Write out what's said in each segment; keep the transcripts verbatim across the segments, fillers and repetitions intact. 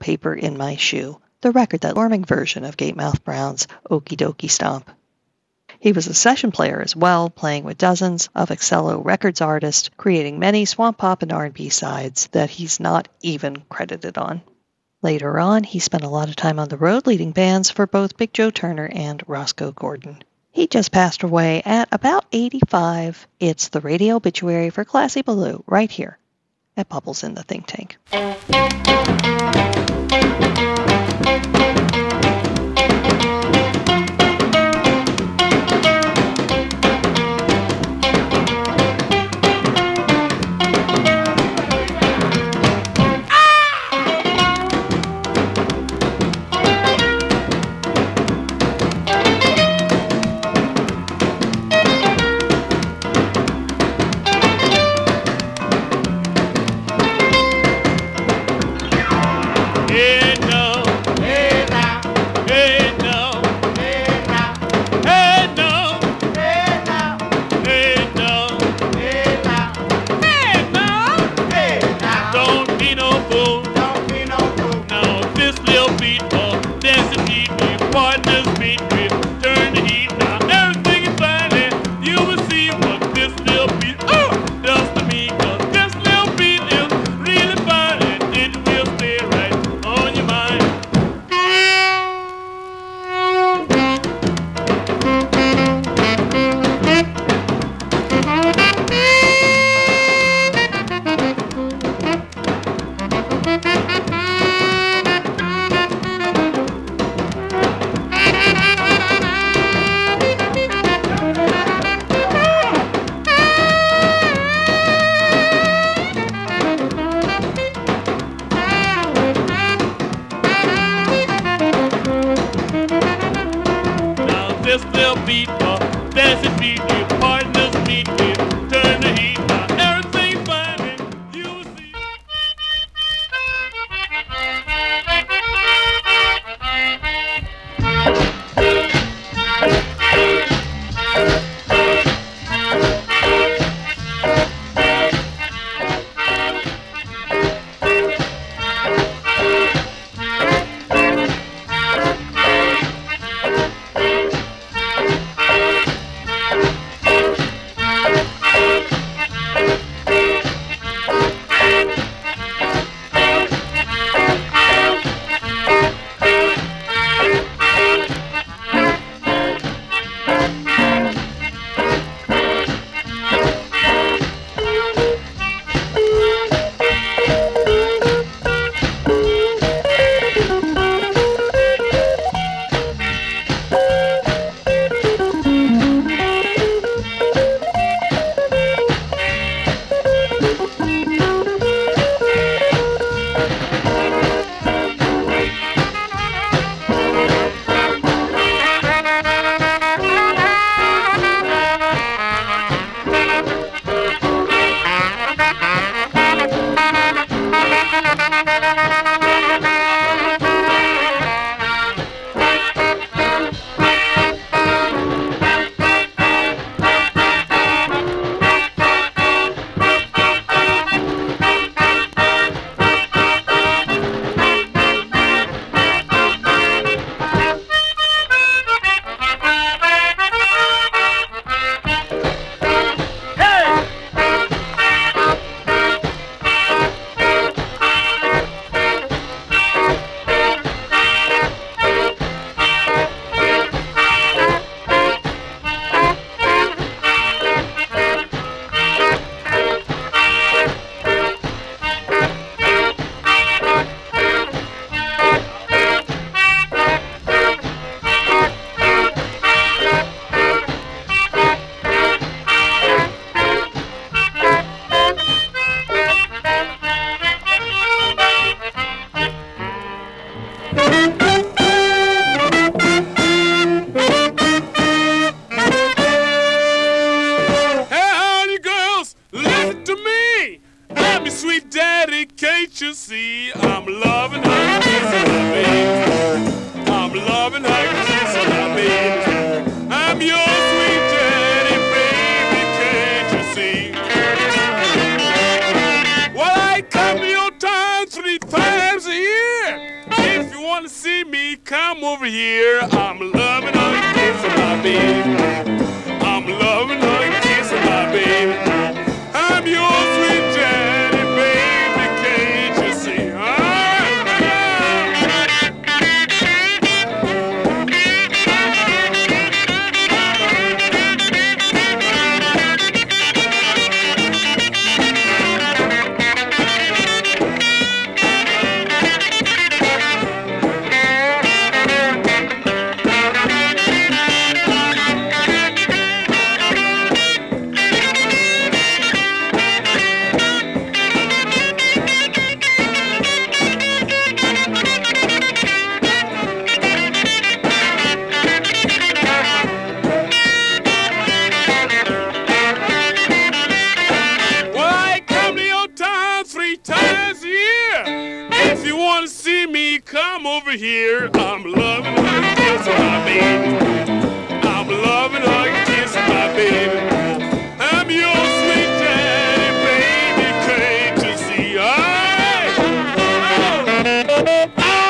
Paper in My Shoe, the record that forming version of Gatemouth Brown's Okie Dokie Stomp. He was a session player as well, playing with dozens of Excello Records artists, creating many swamp pop and R and B sides that he's not even credited on. Later on, he spent a lot of time on the road leading bands for both Big Joe Turner and Roscoe Gordon. He just passed away at about eighty-five. It's the radio obituary for Classy Ballou right here at Bubbles in the Think Tank. Well, I come to your town three times a year. want to see me, come over here. I'm loving her and kissing my baby. I'm loving her and kissing my baby. I'm your sweet daddy, baby, can't you see? Come over here, I'm loving her and kissing my baby. I'm loving her and kissing my baby. I'm your sweet daddy, baby, can't you see? I, oh, oh, oh.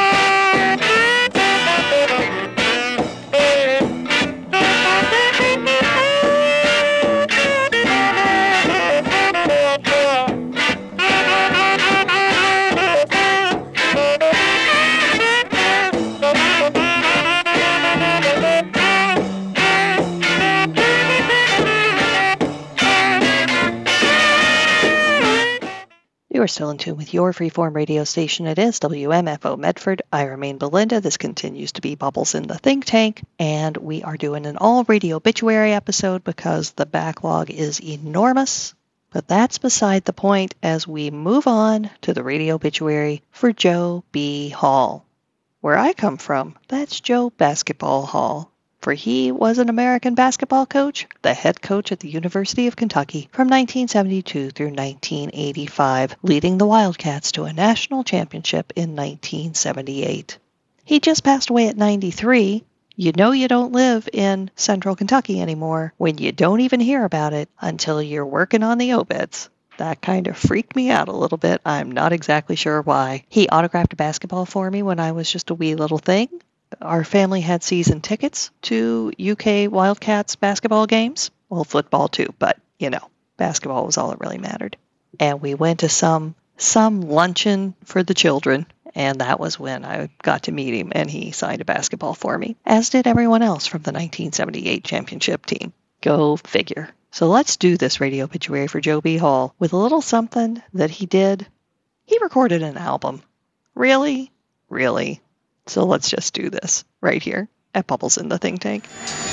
You are still in tune with your freeform radio station. It is W M F O Medford. I remain Belinda. This continues to be Bubbles in the Think Tank, and we are doing an all-radio obituary episode because the backlog is enormous. But that's beside the point as we move on to the radio obituary for Joe B. Hall. Where I come from, that's Joe Basketball Hall, for he was an American basketball coach, the head coach at the University of Kentucky from nineteen seventy-two through nineteen eighty-five, leading the Wildcats to a national championship in nineteen seventy-eight. He just passed away at ninety-three. You know you don't live in central Kentucky anymore when you don't even hear about it until you're working on the obits. That kind of freaked me out a little bit. I'm not exactly sure why. He autographed a basketball for me when I was just a wee little thing. Our family had season tickets to U K Wildcats basketball games. Well, football too, but, you know, basketball was all that really mattered. And we went to some some luncheon for the children, and that was when I got to meet him, and he signed a basketball for me, as did everyone else from the nineteen seventy-eight championship team. Go figure. So let's do this radio obituary for Joe B. Hall with a little something that he did. He recorded an album. Really? Really? So let's just do this right here at Bubbles in the Think Tank.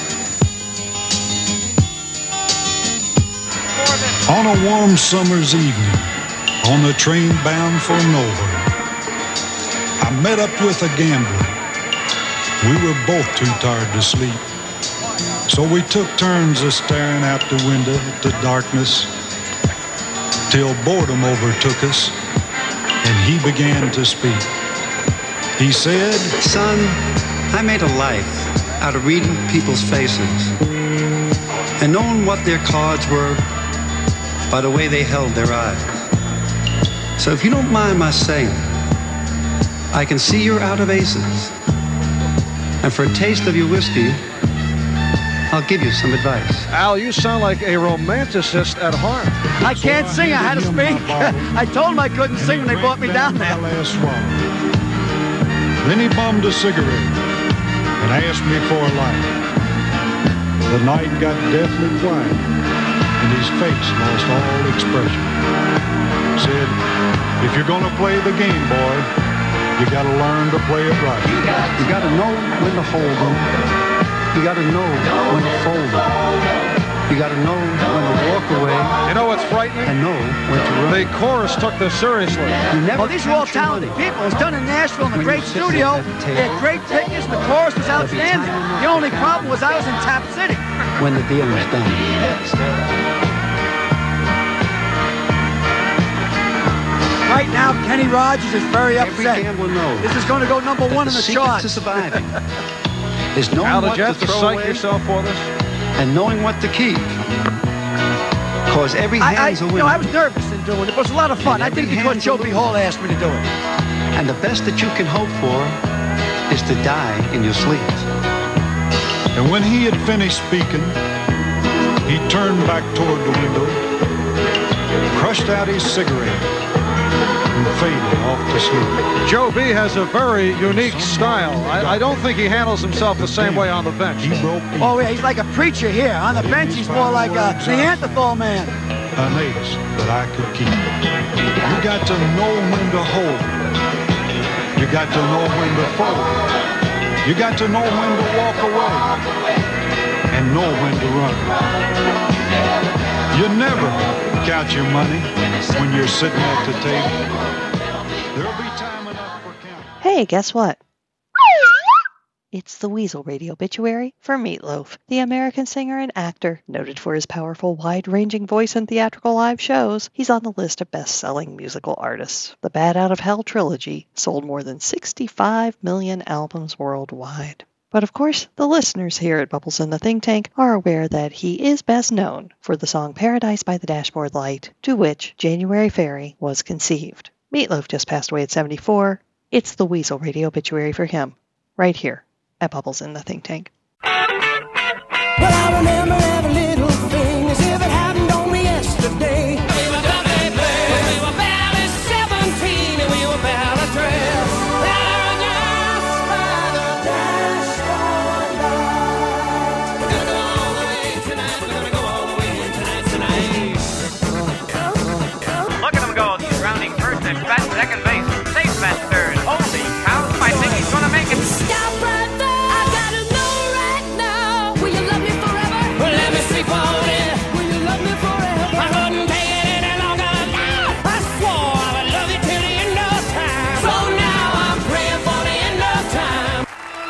On a warm summer's evening, on the train bound for nowhere, I met up with a gambler. We were both too tired to sleep, so we took turns of staring out the window at the darkness till boredom overtook us and he began to speak. He said, "Son, I made a life out of reading people's faces and knowing what their cards were by the way they held their eyes. So if you don't mind my saying, I can see you're out of aces. And for a taste of your whiskey, I'll give you some advice." Al, you sound like a romanticist at heart. I can't so sing. I, I had to speak. I told him I couldn't sing when they brought me down there. Then he bummed a cigarette and asked me for a light. The night got deathly quiet and his face lost all expression. Said, "If you're gonna play the game, boy, you gotta learn to play it right. You got, you gotta know when to hold them. You gotta know when to fold them. You gotta know when to walk away. You know what's frightening? And know when to run." The chorus took this seriously. Well, these are all talented people. It was done in Nashville in a great studio. They had great tickets. The chorus was outstanding. The only problem was I was in Tap City. When the deal was done. Right now, Kenny Rogers is very upset. Every gambler knows This is going to go number one in the charts. The secret to surviving is knowing Al, did what you to have to throw psych away yourself for this? and knowing what to keep. Cause every I, I, hand's a you winner. know, I was nervous in doing it. It was a lot of fun. And I did it every because hand's Joe a B. loser. Hall asked me to do it. And the best that you can hope for is to die in your sleep. And when he had finished speaking, he turned back toward the window, crushed out his cigarette, and faded off to sleep. Joe B has a very unique style. I, I don't think he handles himself the same way on the bench. He broke in. Oh, yeah, he's like a preacher here. On the bench, he's more like a Neanderthal man. An ace that I could keep. You got to know when to hold. You got to know when to fold. You got to know when to walk away and know when to run. You never count your money when you're sitting at the table. There'll be time enough for counting. Hey, guess what? It's the Weasel Radio obituary for Meatloaf, the American singer and actor, noted for his powerful, wide-ranging voice in theatrical live shows. He's on the list of best-selling musical artists. The Bat Out of Hell trilogy sold more than sixty-five million albums worldwide. But of course, the listeners here at Bubbles in the Think Tank are aware that he is best known for the song Paradise by the Dashboard Light, to which January Ferry was conceived. Meatloaf just passed away at seventy-four. It's the Weasel Radio obituary for him, right here at Bubbles in the Think Tank. Well, I remember every little thing as if it happened only yesterday. We were double players, we were barely seventeen, and we were barely dressed. Paradise by the dashboard light. We're gonna go all the way tonight, we're gonna go all the way tonight, tonight. Look at him go, he's rounding first and bat second base. Safe bet third. Holy cow, I think he's gonna make it. Stop right there. I gotta know right now. Will you love me forever? Well, let me sleep on it. Will you love me forever? I couldn't take it any longer. I swore I would love you till the end of time. So now I'm praying for the end of time.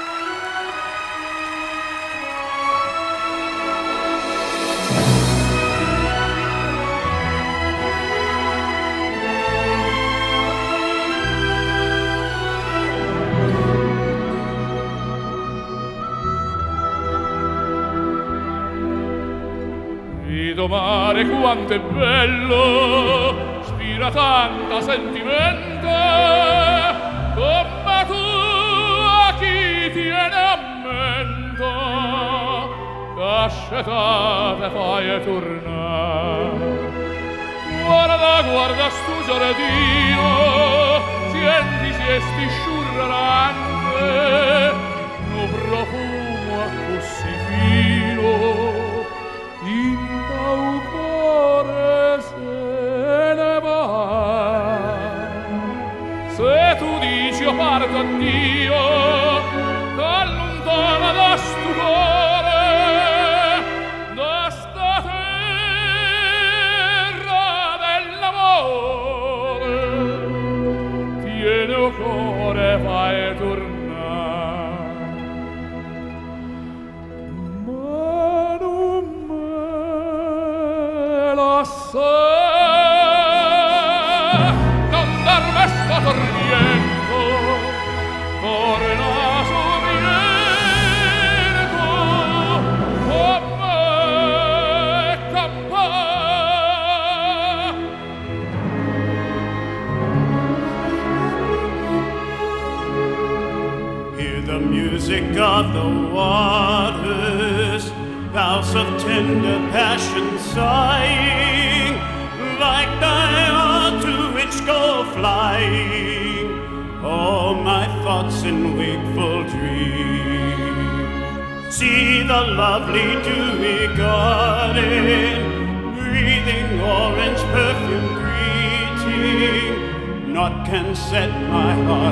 Vedo mare quanto è bello, spira tanta sentimento, come tu a chi tiene a mento, cascetate fai tornare. Guarda, guarda stu giardino, senti siesti sciurrante, no profumo a così fino, in tau cuore se ne va. Se tu dici io parto a Dio, t'allontana da stu cuore, da sta terra dell'amore. Tiene o cuore, vai tornare. Ma non me la sa, non dar me sto tormento, torna sorriento, con me campa. Hear the music of the waters, vows of tender passion sighing, like thy to which go flying all my thoughts in wakeful dream. See the lovely dewy garden, breathing orange perfume greeting, naught can set my heart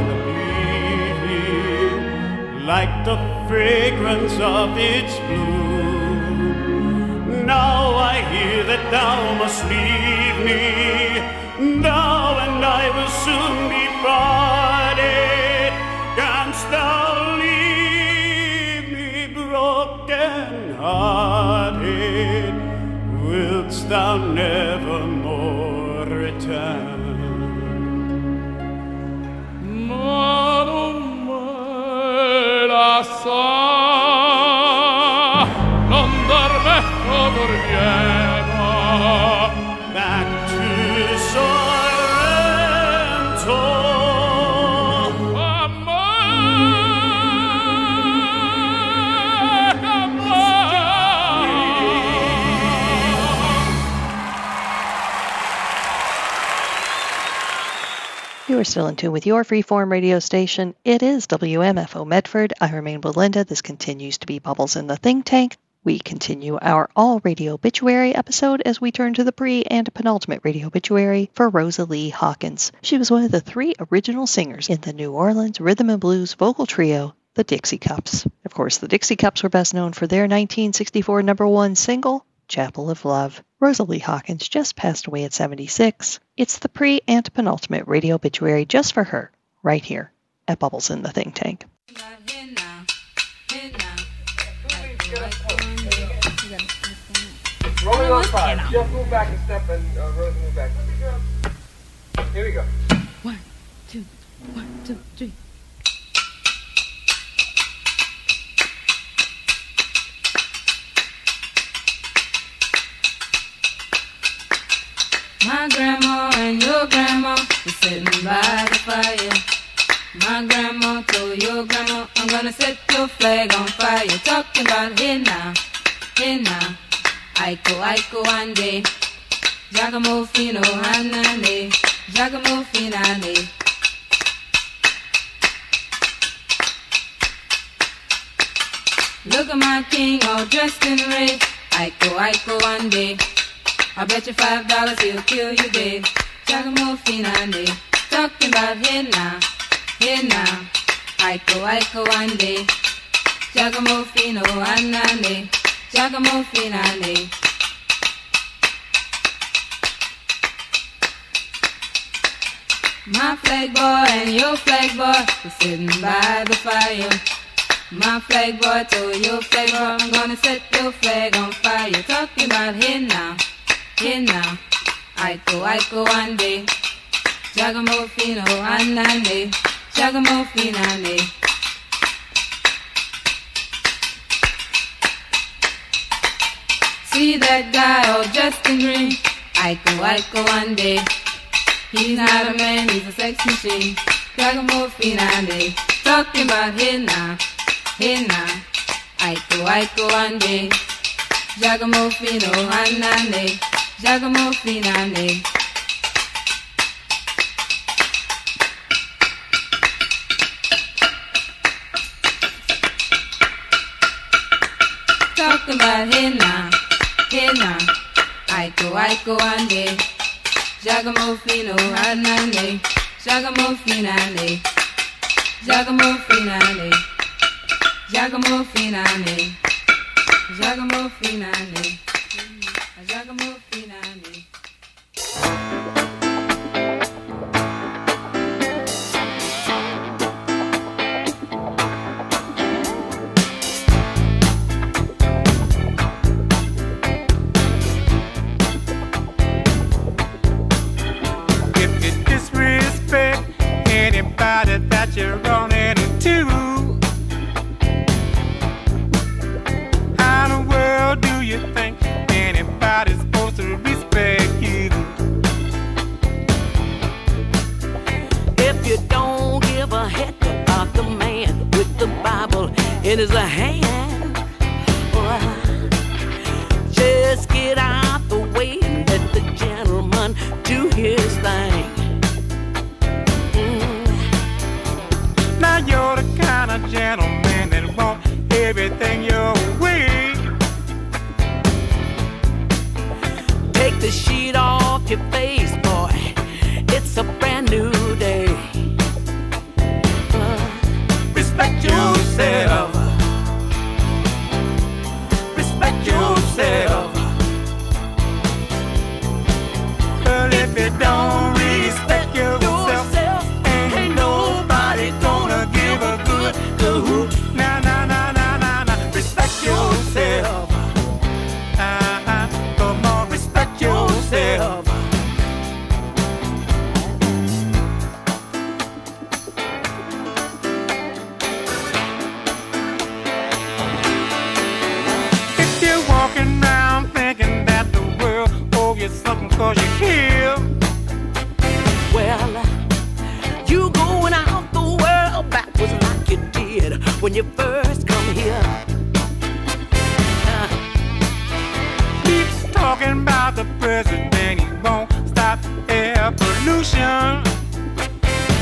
a-beating like the fragrance of its bloom. Now I hear that thou must leave me, thou and I will soon be parted. Canst thou leave me broken hearted? Wilt thou never more return? Ma non me la sa, non dormetto dormieva. Back to Sorrento. You are still in tune with your freeform radio station. It is W M F O Medford. I remain Belinda. This continues to be Bubbles in the Think Tank. We continue our all-radio obituary episode as we turn to the pre- and penultimate radio obituary for Rosa Lee Hawkins. She was one of the three original singers in the New Orleans rhythm and blues vocal trio, the Dixie Cups. Of course, the Dixie Cups were best known for their nineteen sixty-four number one single, Chapel of Love. Rosa Lee Hawkins just passed away at seventy-six. It's the pre- and penultimate radio obituary just for her, right here at Bubbles in the Think Tank. Rolling on five. Jeff, move back and step, and uh, Rose, move back. Here we go. One, two, one, two, three. My grandma and your grandma were sitting by the fire. My grandma told your grandma, I'm gonna set your flag on fire. Talking about hey now, hey now. Aiko, Aiko, Ande, Giacomo Fino, Hanane, Giacomo Finane. Look at my king all dressed in red. Aiko, Aiko, Ande, I bet you five dollars he'll kill you dead. Giacomo Finane, talking about hey now, hey now. Aiko, Aiko, Ande, Giacomo Fino, Hanane. Giacomo Finale. My flag boy and your flag boy were sitting by the fire. My flag boy told your flag boy, I'm gonna set your flag on fire. Talking about hey now, hey now. Aiko, Aiko, Ande, Giacomo Fino, Anane, Giacomo Finale. See that guy all dressed in green? Aiko, Aiko, Ande. He's not a man, he's a sex machine. Giacomo Finale. Talking about hey now, hey now. Aiko, Aiko, Ande. Giacomo Fino, Anane. Giacomo Finale. Talking about hey now. Hey now, Aiko, Aiko, Ande, Giacomo Fino, Anane, Giacomo Finale, Giacomo Finale, Giacomo Finale, Giacomo Finale, Giacomo Finale. Anybody that you're running into, how in the world do you think anybody's supposed to respect you? If you don't give a heck about the man with the Bible in his hand, well, just get out the way and let the gentleman do his thing. Now you're the kind of gentleman that want everything your way. Take the sheet off your face, boy. It's a brand new day. Uh, respect yourself. Respect yourself. Well, if you don't respect yourself, ain't nobody gonna give a good hoot. Nah, nah, nah, nah, nah, nah. Respect yourself. Uh-huh. Come on, respect yourself. If you're walking around thinking that the world owes you something 'cause you're here, well, you going out the world backwards like you did when you first come here. Uh, keeps talking about the president, he won't stop air pollution.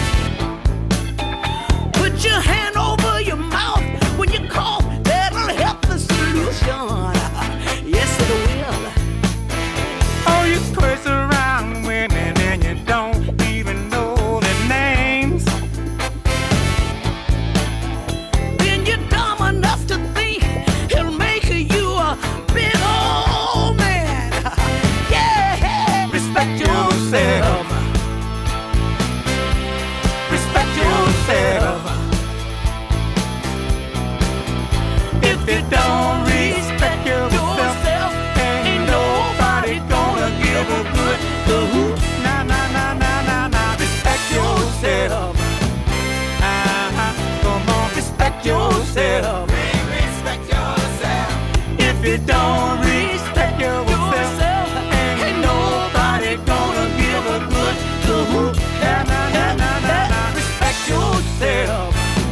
you don't respect yourself, ain't nobody gonna give a good hoot. Respect yourself.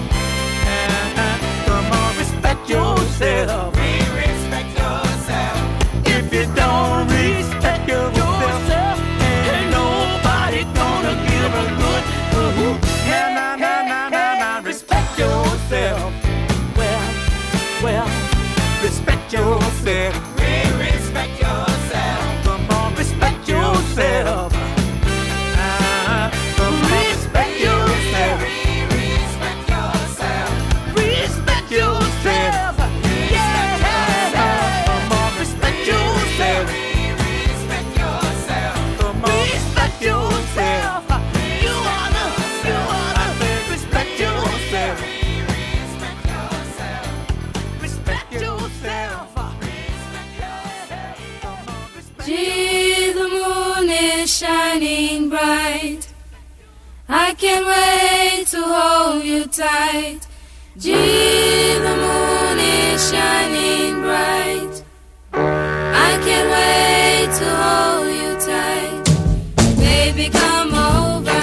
Come on, respect yourself. Respect yourself. If you don't respect yourself, ain't nobody gonna give a good hoot. Na na na na na. Respect yourself. Well, well, respect yourself. Respect yourself. Come on, respect yourself. Uh, come on, respect yourself. Respect yourself. Respect yourself. Yeah. Come on, respect yourself. Respect yourself. Come on, respect yourself. You wanna, you wanna respect yourself. Respect yourself. Respect yourself. Gee, the moon is shining bright. I can't wait to hold you tight. Gee, the moon is shining bright. I can't wait to hold you tight. Baby, come over.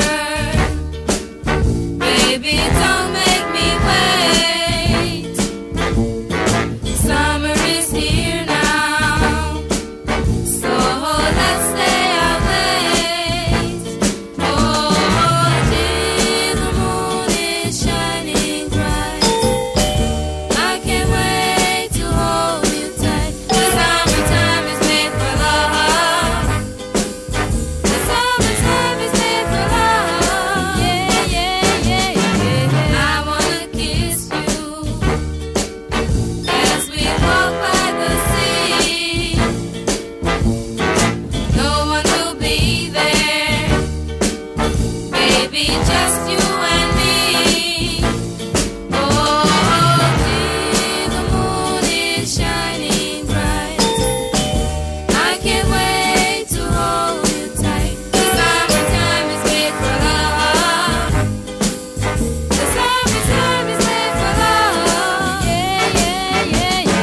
Baby, don't make me wait. Summer is here now, so let's stay out late. Oh, gee, the moon is shining bright. I can't wait to hold you tight. The summertime is made for love. The summertime is made for love. Yeah, yeah, yeah, yeah. I wanna kiss you as we walk by the sea. No one will be there, baby, just you and me. Oh, gee, the moon is shining bright. I can't wait to hold you tight. The summertime is made for love. The summertime is made for love. Yeah, yeah, yeah, yeah.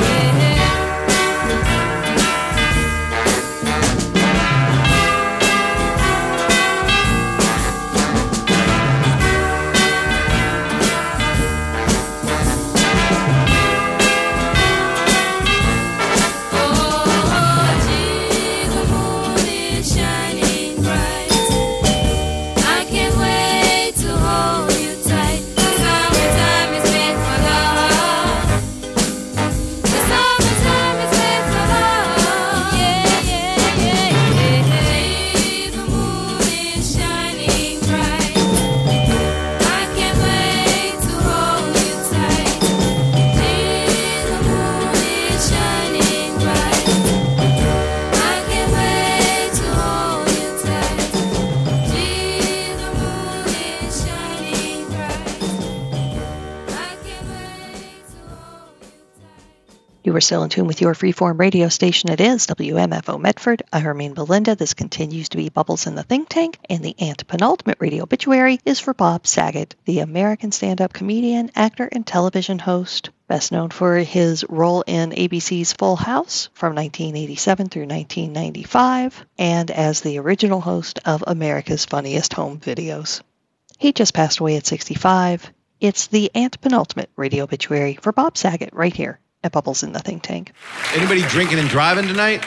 Oh, gee, the moon is shining bright. I can't wait to hold you tight. The summertime is made for love. The summertime is made for love. Yeah, yeah, yeah, yeah. Gee, the moon is shining bright. I can't wait to hold you tight. Gee, the moon is shining bright. I can't wait to hold you tight. Gee, the moon is shining bright. I can't wait to hold you tight. You are still in tune with your freeform radio station. It is W M F O Medford. I remain Belinda. This continues to be Bubbles in the Think Tank, and the antepenultimate radio obituary is for Bob Saget, the American stand-up comedian, actor, and television host, best known for his role in A B C's Full House from nineteen eighty-seven through nineteen ninety-five, and as the original host of America's Funniest Home Videos. He just passed away at sixty-five. It's the antepenultimate radio obituary for Bob Saget right here at Bubbles in the Think Tank. Anybody drinking and driving tonight?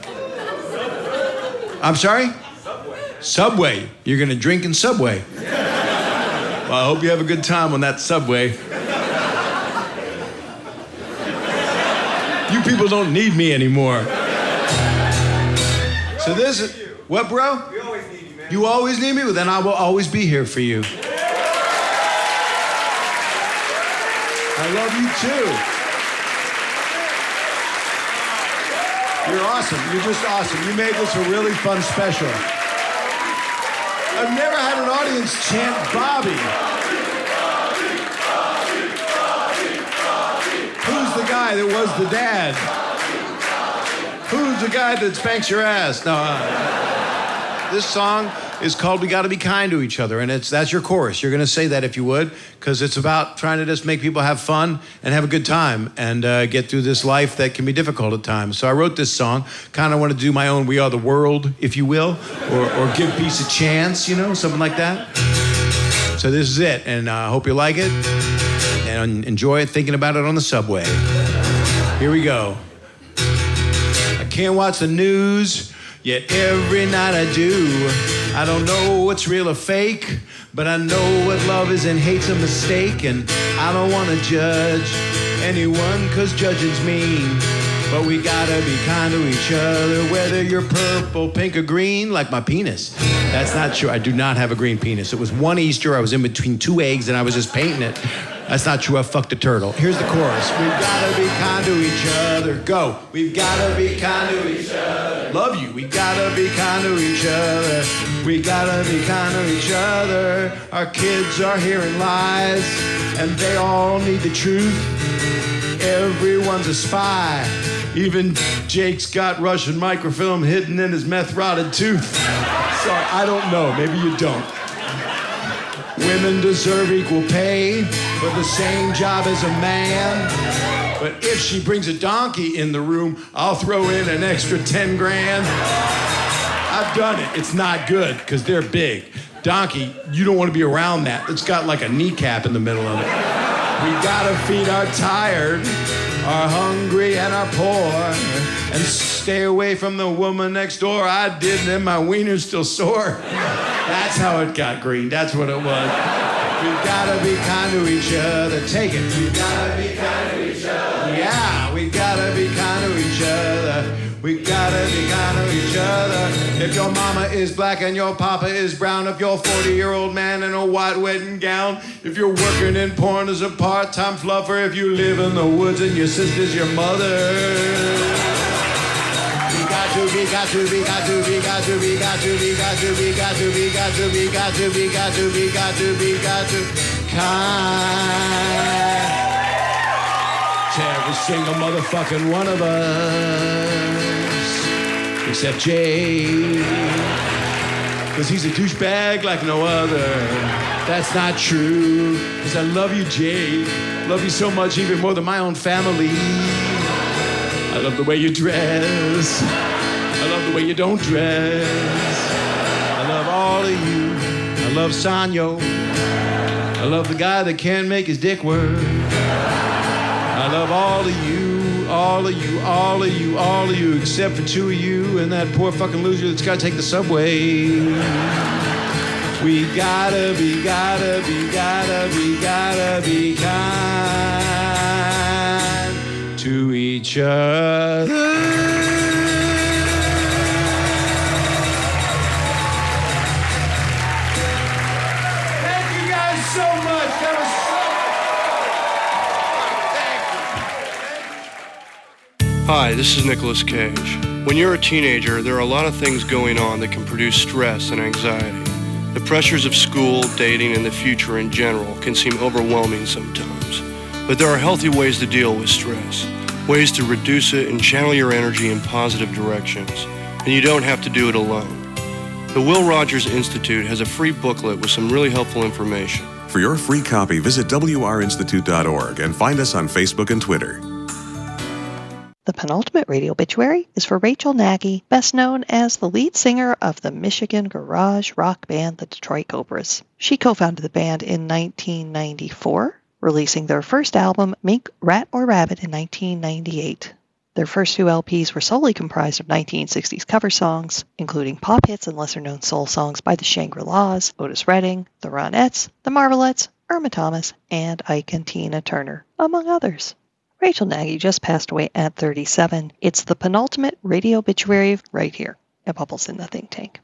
I'm sorry? Subway. Subway. You're going to drink in Subway. Well, I hope you have a good time on that Subway. You people don't need me anymore. So this is... What, bro? We always need you, man. You always need me? Well, then I will always be here for you. I love you, too. You're awesome. You're just awesome. You made this a really fun special. I've never had an audience chant Bobby. Who's the guy that was the dad? Who's the guy that spanks your ass? No. Uh, this song is called We Gotta Be Kind to Each Other, and it's that's your chorus. You're gonna say that if you would, because it's about trying to just make people have fun and have a good time and uh, get through this life that can be difficult at times. So I wrote this song, kind of want to do my own We Are the World, if you will, or, or Give Peace a Chance, you know, something like that. So this is it, and I uh, hope you like it and enjoy it, thinking about it on the subway. Here we go. I can't watch the news, yet every night I do. I don't know what's real or fake, but I know what love is and hate's a mistake. And I don't want to judge anyone, cause judging's mean. But we gotta be kind to each other, whether you're purple, pink, or green, like my penis. That's not true. I do not have a green penis. It was one Easter, I was in between two eggs, and I was just painting it. That's not true. I fucked a turtle. Here's the chorus. We've gotta be kind to each other. Go. We've gotta be kind to each other. Love you. We gotta be kind to each other. We gotta be kind to each other. Our kids are hearing lies, and they all need the truth. Everyone's a spy. Even Jake's got Russian microfilm hidden in his meth-rotted tooth. Sorry, I don't know. Maybe you don't. Women deserve equal pay for the same job as a man. But if she brings a donkey in the room, I'll throw in an extra ten grand. I've done it. It's not good because they're big. Donkey, you don't want to be around that. It's got like a kneecap in the middle of it. We gotta feed our tired, our hungry, and our poor, and stay away from the woman next door. I did, and my wiener's still sore. That's how it got green. That's what it was. We gotta be kind to each other. Take it. We gotta be kind to each other. Yeah, we gotta be kind to each other. We gotta be kind to each other. If your mama is black and your papa is brown, if you're a forty-year-old man in a white wedding gown, if you're working in porn as a part-time fluffer, if you live in the woods and your sister's your mother. We got to be, got to be, got to be, got to be, got to be, got to be, got to be, got to be, got to be, got to be, got to be, got to kind to every single motherfucking one of us, except Jay, cause he's a douchebag like no other. That's not true, cause I love you, Jay. Love you so much, even more than my own family. I love the way you dress. I love the way you don't dress. I love all of you. I love Sanyo. I love the guy that can't make his dick work. I love all of you, all of you, all of you, all of you, except for two of you and that poor fucking loser that's gotta take the subway. We gotta be, gotta be, gotta be, gotta be kind to each other. Thank you guys so much. That was so... Hi, this is Nicolas Cage. When you're a teenager, there are a lot of things going on that can produce stress and anxiety. The pressures of school, dating, and the future in general can seem overwhelming sometimes. But there are healthy ways to deal with stress, ways to reduce it and channel your energy in positive directions. And you don't have to do it alone. The Will Rogers Institute has a free booklet with some really helpful information. For your free copy, visit W R institute dot org and find us on Facebook and Twitter. The penultimate radio obituary is for Rachel Nagy, best known as the lead singer of the Michigan garage rock band, the Detroit Cobras. She co-founded the band in nineteen ninety-four, releasing their first album, Mink, Rat or Rabbit, in nineteen ninety-eight. Their first two L Ps were solely comprised of nineteen sixties cover songs, including pop hits and lesser-known soul songs by the Shangri-Las, Otis Redding, the Ronettes, the Marvelettes, Irma Thomas, and Ike and Tina Turner, among others. Rachel Nagy just passed away at thirty-seven. It's the penultimate radio obituary right here at Bubbles in the Think Tank.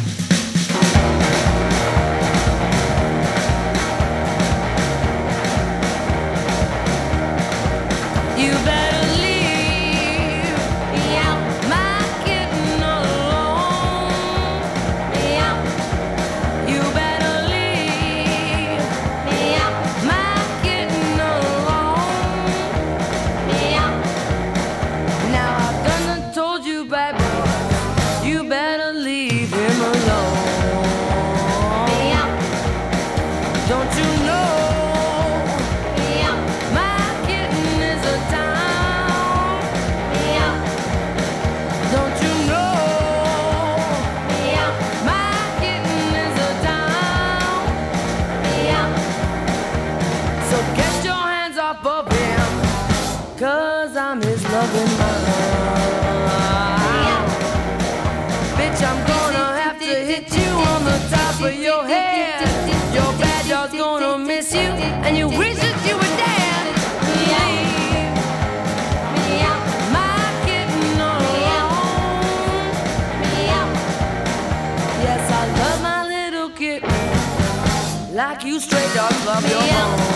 You better leave me out, my kitten alone. Me out. You better leave me out, my kitten alone. Me out. Now I've done and told you, baby, you better leave me cause I'm his loving man. Bitch, I'm gonna have to hit you on the top of your head. Your bad dog's gonna miss you, and you wish that you were dead. My kitten all alone. Yes, I love my little kitten, like you stray dogs love your home.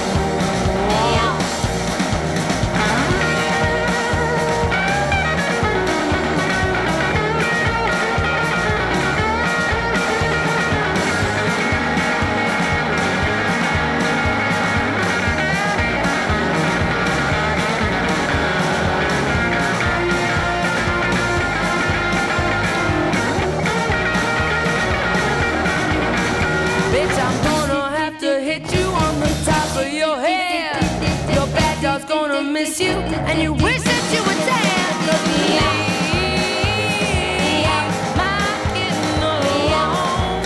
Bitch, I'm gonna have to hit you on the top of your head. Your bad dog's gonna miss you, and you wish that you were dead. 'Cause leave my kitten alone.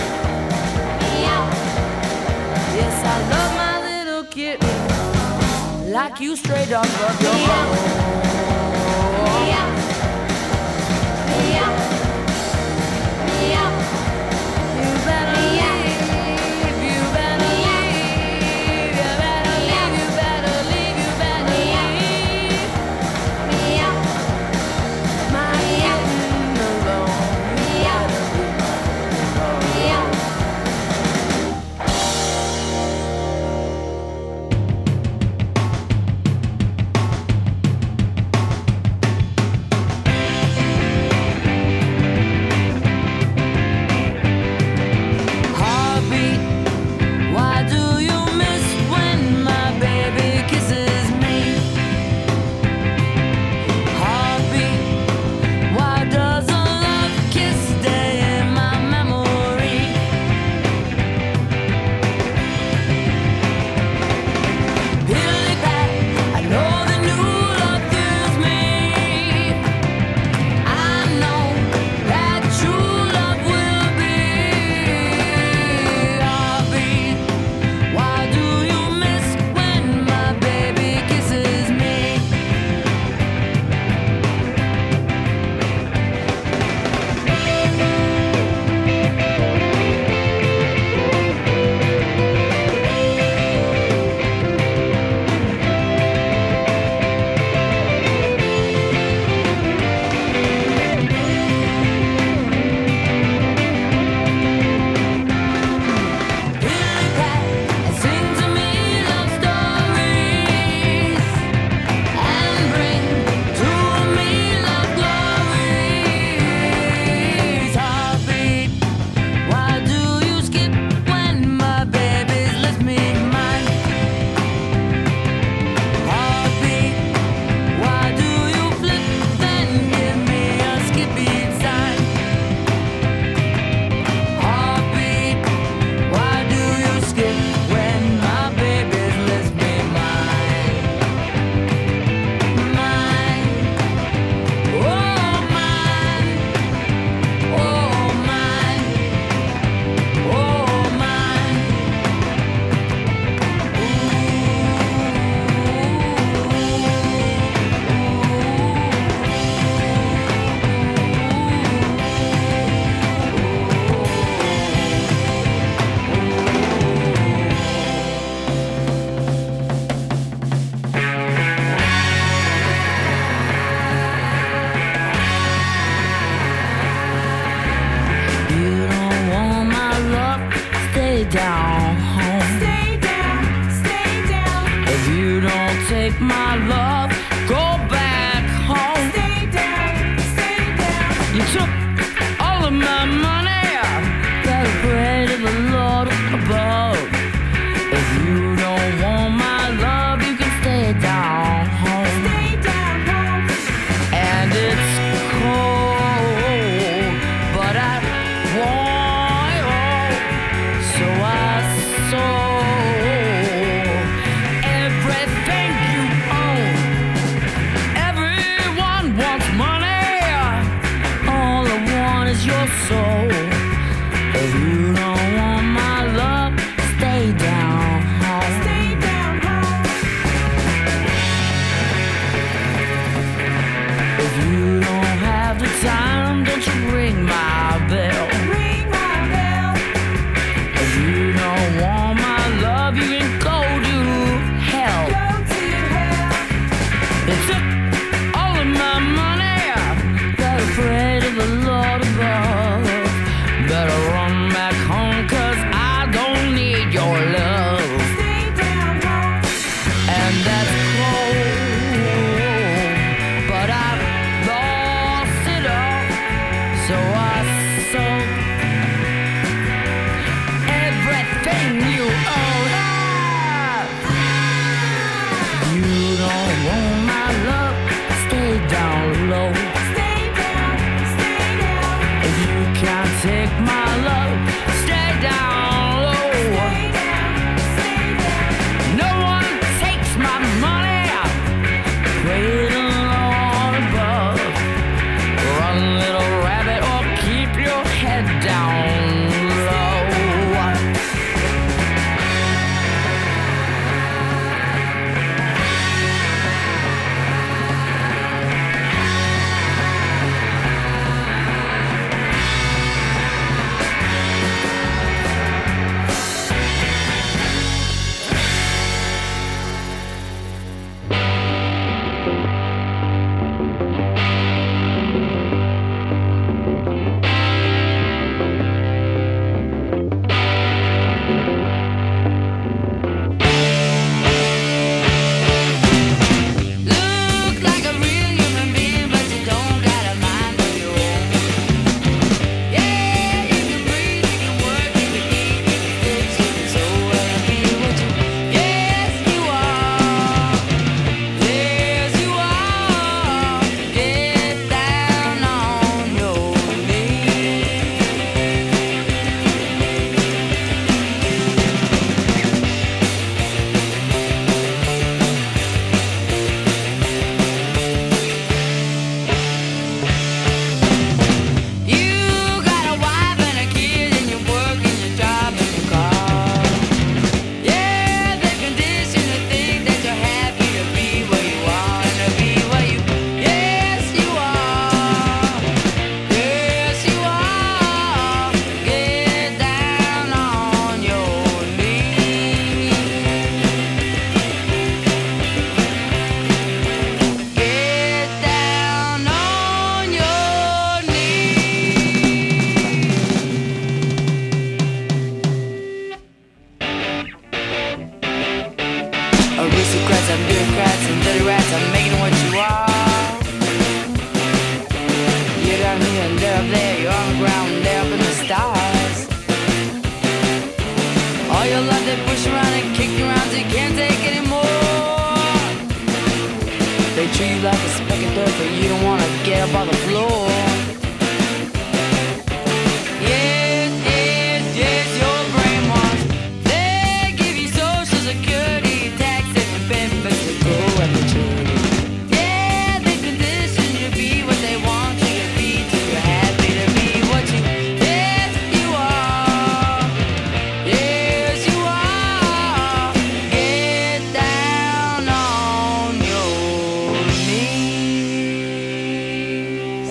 Yes, I love my little kitten, like you stray dogs love your home. You better leave, you better leave, you better leave, you better leave, you better leave my kitten alone. Heartbeat, why do you miss when my baby kisses me? Heartbeat, why does a love kiss stay in my memory? Billy Bat, I know the new love thrills me. I know that true love will be. Heartbeat, why do you miss when my baby kisses me? Billy Bat, sing to me love stories and bring to me love glories. Heartbeat, why do you skip when my baby's left me mine? Heartbeat, why do you flip then give me a skippy sign? Heartbeat, why do you skip when my baby's left me mine? Mine, oh mine, oh mine, oh mine. You don't want my love, stay down home. Stay down, stay down. If you don't take my love, go back home. Stay down, stay down. You took all of my money, gotta pray to the Lord above. If you don't want my love, you can stay down home. Stay down home. And it's cold, but I want you, so I sold everything you own It took all of my money. Gotta pray to the Lord above. Better run back home, cause I don't need your love. Stay down, down. And that's cold, but I lost it all. So I sold everything you own. You don't want my love, stay down low. Stay down, stay down. If you can't take my love, stay down low. Stay down, stay down. No one takes my money. Pray the Lord above. Run, little rabbit, or keep your head down low. Aristocrats and bureaucrats and dirty rats are making what you are. You're down here and they're up there, you're on the ground and they're up in the stars. All your life they push around and kick you around till you can't take anymore. They treat you like a speck of dirt, but you don't wanna get up on the floor. Yes, yes, yes, your brain wants. They give you social security, taxes and benefits to go and maturity. Yeah, they condition you to be what they want you to be till you're happy to be what you. Yes, you are. Yes, you are. Get down on your knees.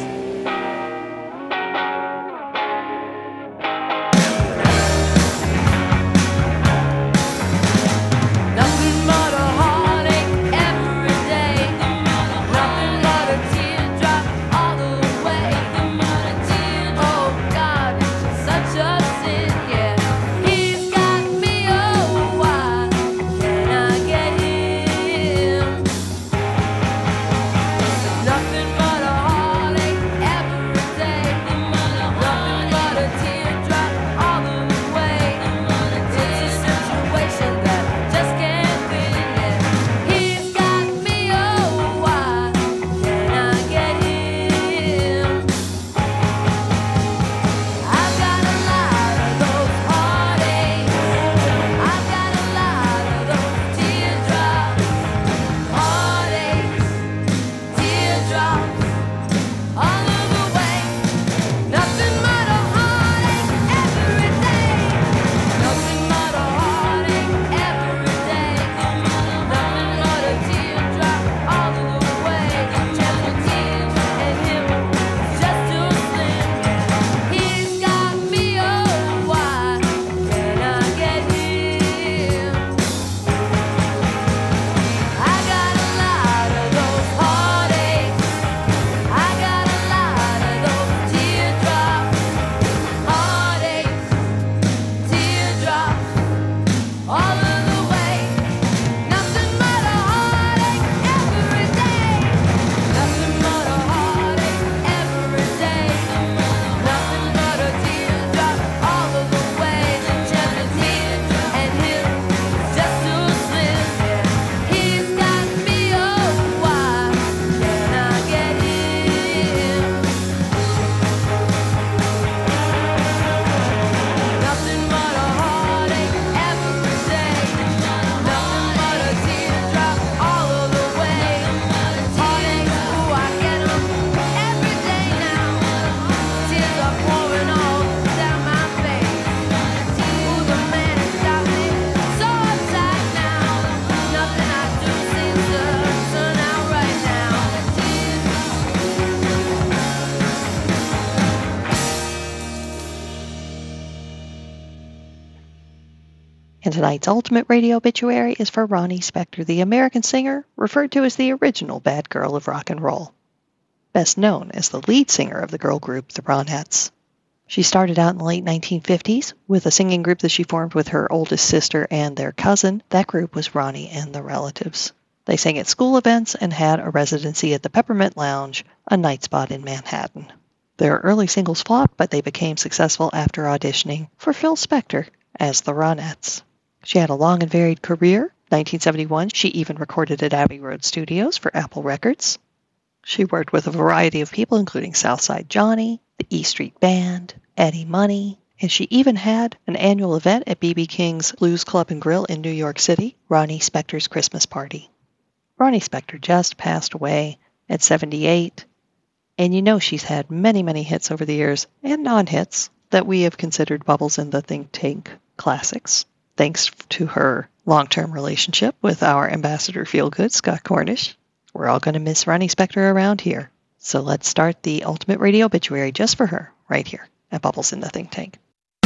tonight's ultimate radio obituary is for Ronnie Spector, the American singer, referred to as the original bad girl of rock and roll. Best known as the lead singer of the girl group, the Ronettes. She started out in the late nineteen fifties with a singing group that she formed with her oldest sister and their cousin. That group was Ronnie and the Relatives. They sang at school events and had a residency at the Peppermint Lounge, a night spot in Manhattan. Their early singles flopped, but they became successful after auditioning for Phil Spector as the Ronettes. She had a long and varied career. nineteen seventy-one, she even recorded at Abbey Road Studios for Apple Records. She worked with a variety of people, including Southside Johnny, the E Street Band, Eddie Money, and she even had an annual event at B B King's Blues Club and Grill in New York City, Ronnie Spector's Christmas Party. Ronnie Spector just passed away at seventy-eight, and you know she's had many, many hits over the years, and non-hits, that we have considered bubbles in the think tank classics, thanks to her long-term relationship with our ambassador Feelgood, Scott Cornish. We're all going to miss Ronnie Spector around here. So let's start the ultimate radio obituary just for her, right here at Bubbles in the Think Tank.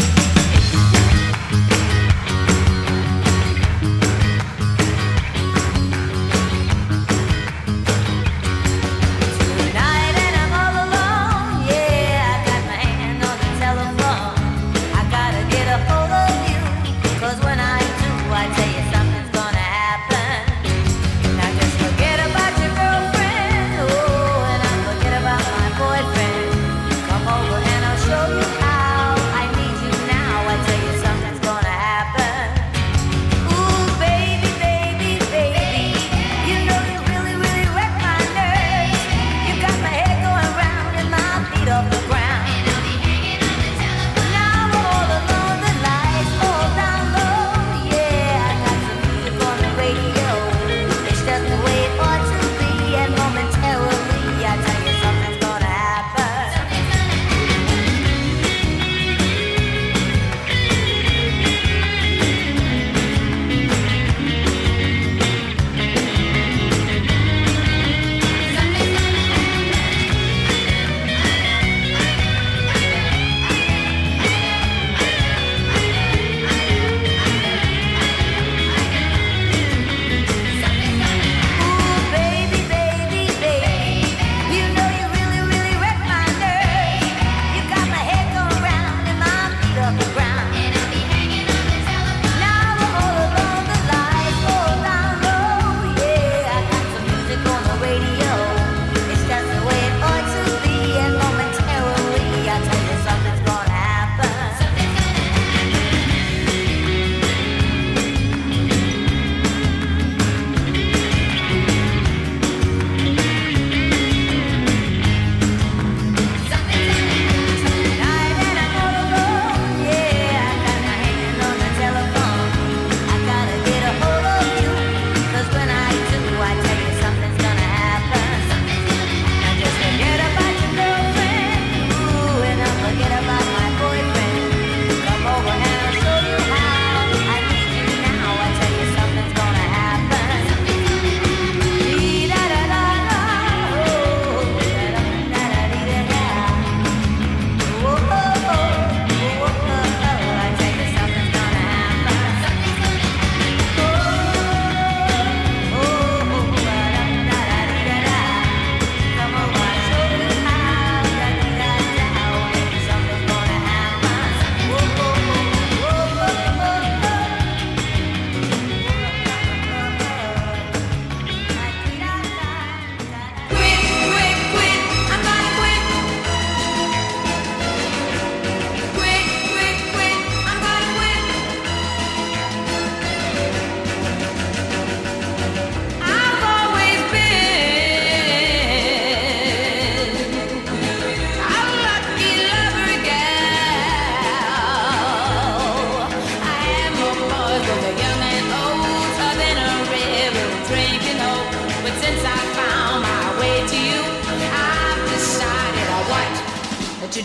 to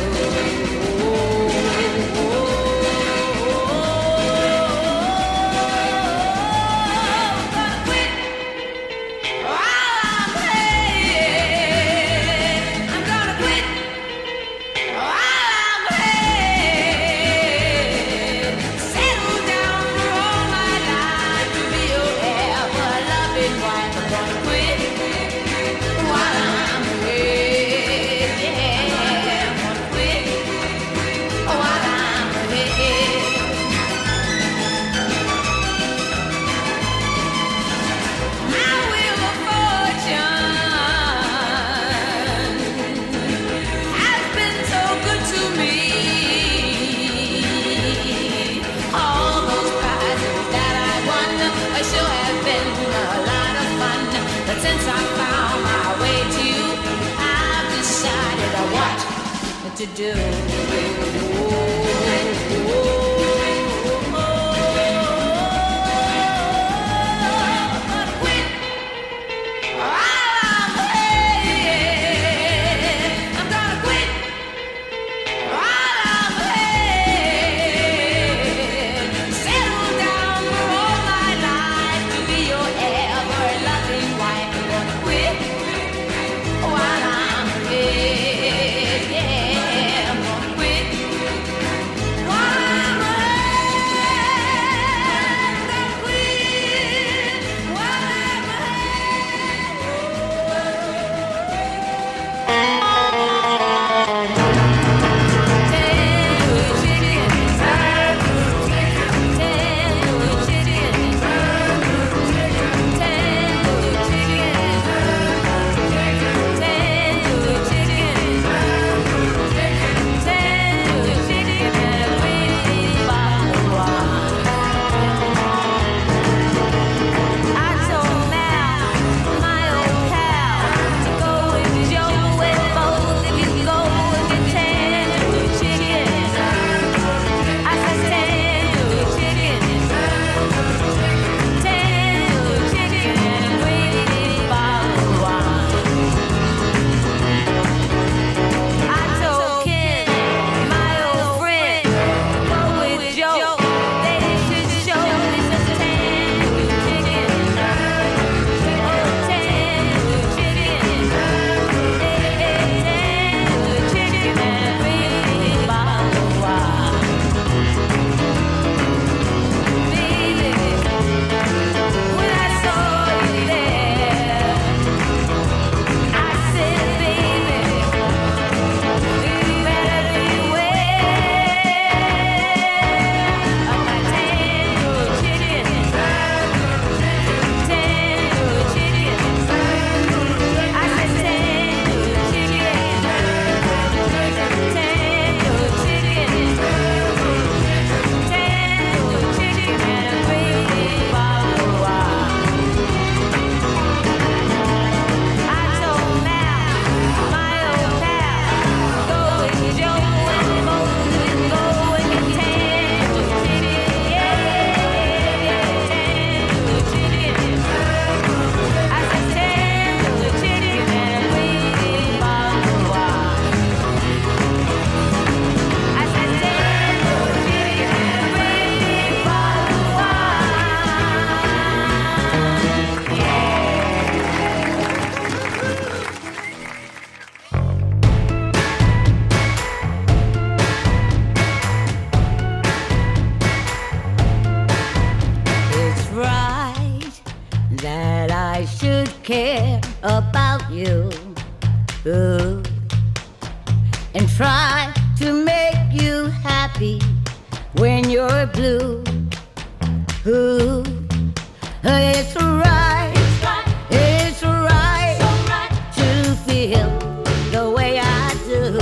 do. Settle down for to do. care about you, ooh, and try to make you happy when you're blue. Ooh, it's right, it's right to feel the way I do,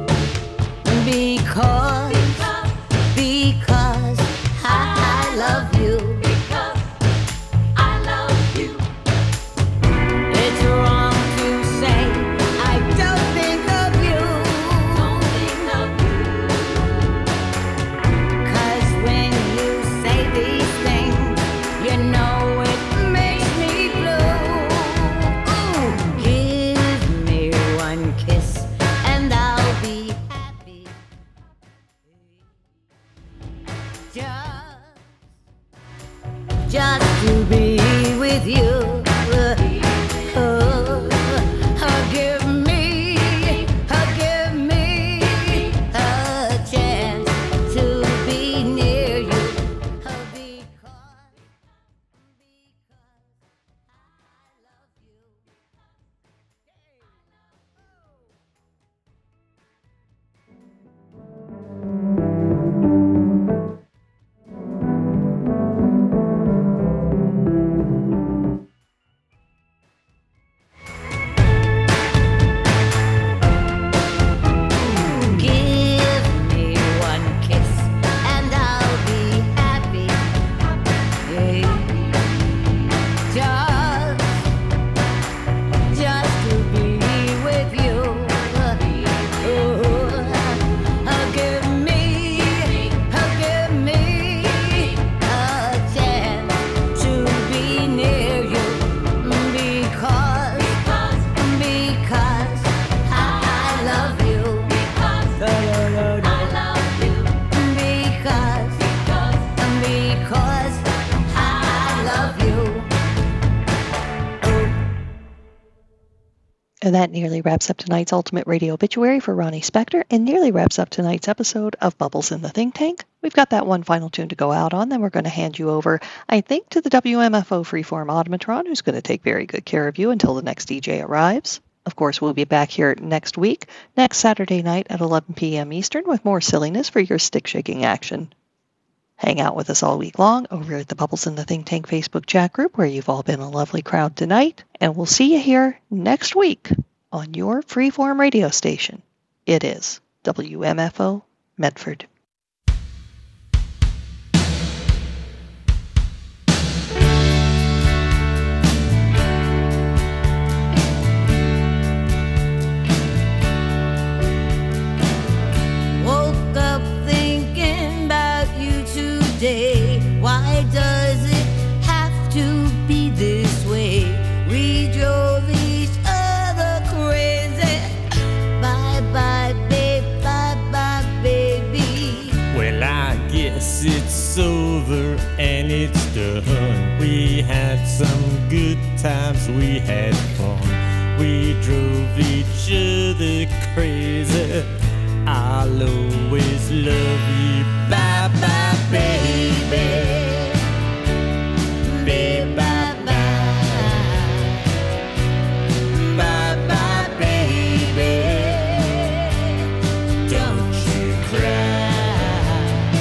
because, because I love you. Makes And that nearly wraps up tonight's Ultimate Radio Obituary for Ronnie Spector, and nearly wraps up tonight's episode of Bubbles in the Think Tank. We've got that one final tune to go out on, then we're going to hand you over, I think, to the W M F O Freeform Automatron, who's going to take very good care of you until the next D J arrives. Of course, we'll be back here next week, next Saturday night at eleven p.m. Eastern, with more silliness for your stick-shaking action. Hang out with us all week long over at the Bubbles in the Think Tank Facebook chat group, where you've all been a lovely crowd tonight. And we'll see you here next week on your Freeform radio station. It is W M F O Medford. Woke up thinking about you today. Why does it have to be this way? We drove each other crazy. Bye bye, babe, bye bye, baby. Well, I guess it's over and it's done. We had some good times, we had fun. We drove each other crazy. I'll always love you. Bye bye, baby. Baby, bye bye. Bye bye, baby. Don't you cry.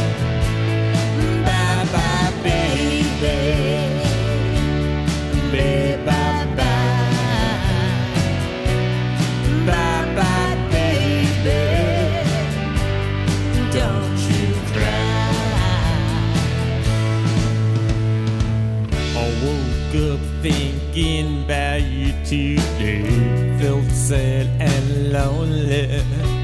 Bye bye, baby. Baby, bye bye. Bye bye, baby. Don't you cry. I woke up thinking about you today. Felt sad and lonely.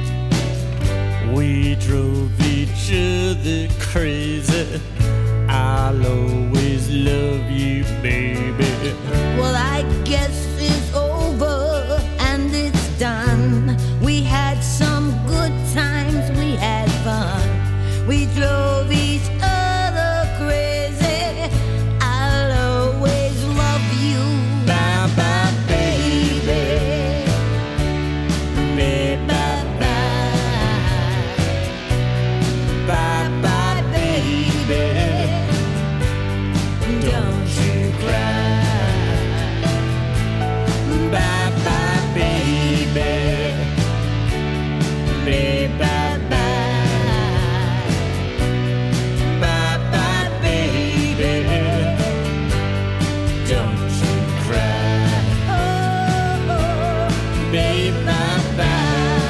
We drove each other crazy. I'll always love you, baby. Well, I guess it's over and it's done. We had some good times, we had fun. We drove each other crazy. I'll always love you. Bye bye, baby. Baby, bye bye. Bye bye, baby. Don't you cry. Bye bye, baby. Baby, bye bye. Bye bye, baby. Don't you cry. Baby, bye bye.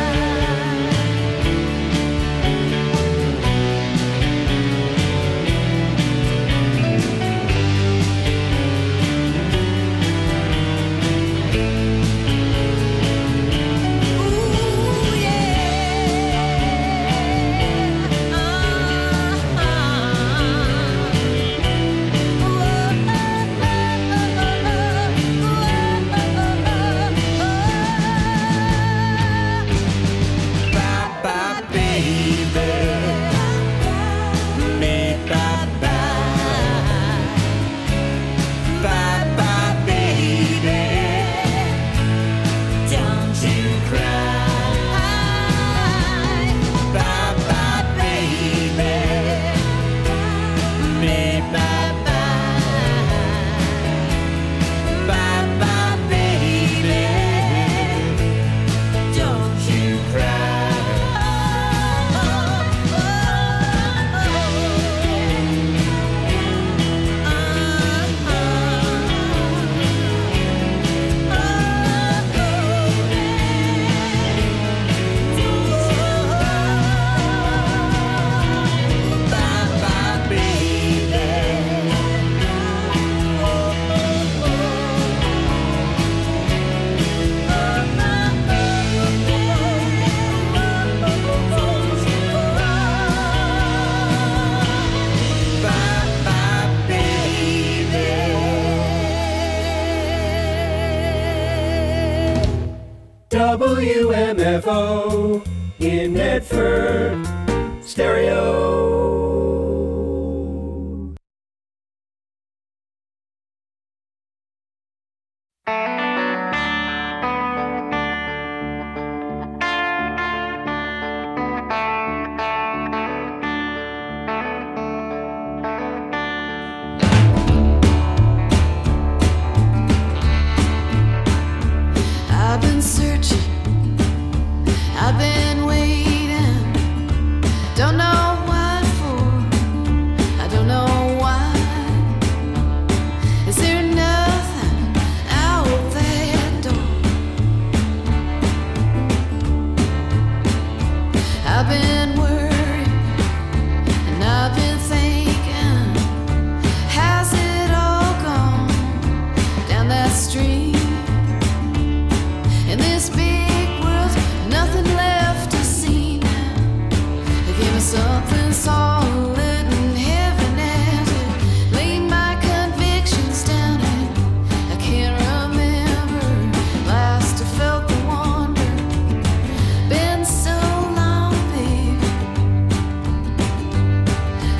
Bye bye, baby. Baby, bye bye. Bye bye, baby. Don't you cry. Bye bye, baby. Baby, bye bye. Bye bye, baby. Don't you cry. W M F O in Medford, stereo.